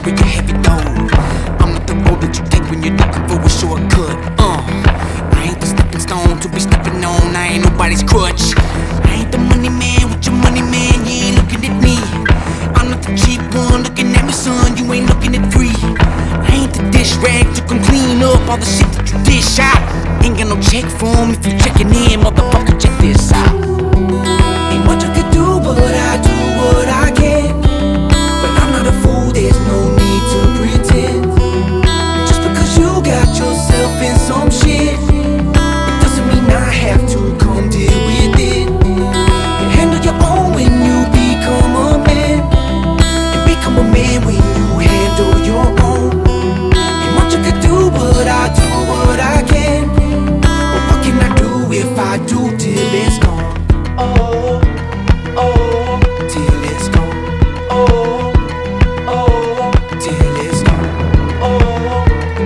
carry a heavy load. I'm not the road that you take when you're looking for a shortcut. I ain't the stepping stone to be stepping on. I ain't nobody's crutch. I ain't the money man with your money, man. You ain't looking at me. I'm not the cheap one looking at me, son. You ain't looking at free. I ain't the dish rag to come clean up all the shit that you dish out. Ain't got no check for 'em if you checking in, motherfucker. Check this out. Ain't much I could do, but I do what I can. But I'm not a fool, there's no need to pretend. Just because you got yourself in some shit, it doesn't mean I have to come deal with it. You handle your own when you become a man, and become a man when you handle your own. Ain't much I could do, but I do what I can. But what can I do if I do till it's gone? Oh, oh, till it's gone. Oh, oh, till it's gone. Oh,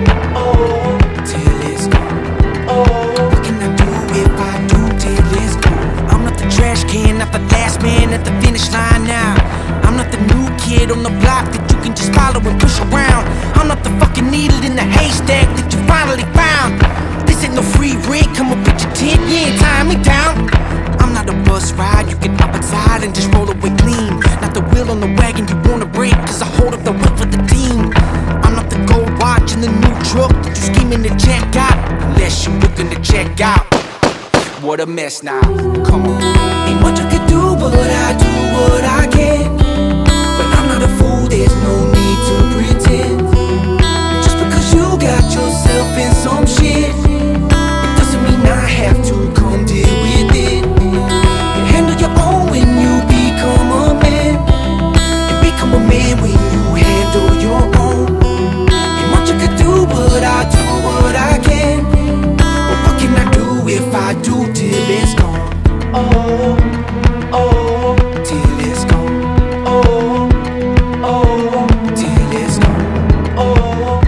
oh, till it's gone. Oh, what can I do if I do till it's gone? I'm not the trash can, not the last man at the finish line now. I'm not the new kid on the block that you can just follow and push around. I'm not the fucking needle in the haystack that you finally found. This ain't no free rent, come up with your tent, you ain't tying me down. I'm not a bus ride, you can hop inside and just roll away clean. Not the wheel on the wagon you wanna break, cause I hold up the whip for the team. I'm not the gold watch in the new truck that you scheming to check out. Unless you're looking to check out. What a mess now, come on. Ain't much I could do, but I do what I can. But I'm not a fool, there's no need to pretend. Just because you got yourself in some shit, it doesn't mean I have to come deal with it. You handle your own when you become a man, and become a man when you handle your own. Ain't much I could do, but I do what I can. But what can I do if I do till it's gone? Oh, oh, till it's gone. Oh, oh, till it's gone. Oh,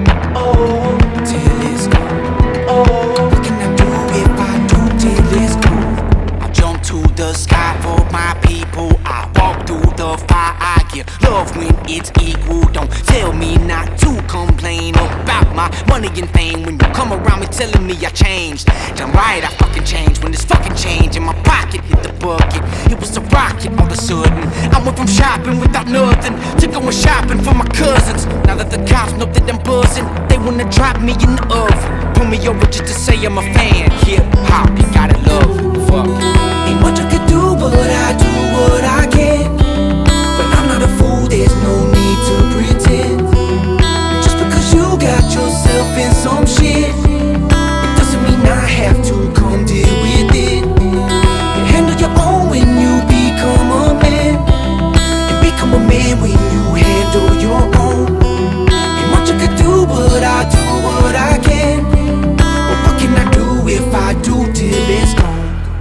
oh, till it's gone. Oh, what can I do if I do till it's gone? I jump to the sky for my people. I walk through the fire. I give love when it's equal. Don't tell me not to complain about my money and fame. When you come around me telling me I changed, damn right I fucking changed. When this fucking change in my pocket hit the bucket, it was a rocket all of a sudden. I went from shopping without nothing to going shopping for my cousins. Now that the cops know that I'm buzzing, they wanna drop me in the oven. Pull me over just to say I'm a fan. Hip hop, you gotta love it. Fuck it. Ain't much I could do, but I do what I can. But I'm not a fool, there's no need to pretend. Just because you got yourself in some shit, it doesn't mean I have to come deal with it. You handle your own when you become a man, and become a man when you handle your own. Ain't much I could do, but I do what I can. But what can I do if I do till it's gone?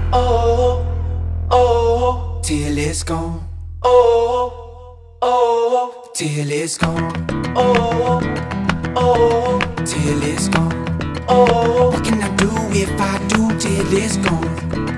Oh, oh, till it's gone. Oh, oh, till it's gone. Oh, oh, till it's gone. Oh, what can I do if I do till it's gone?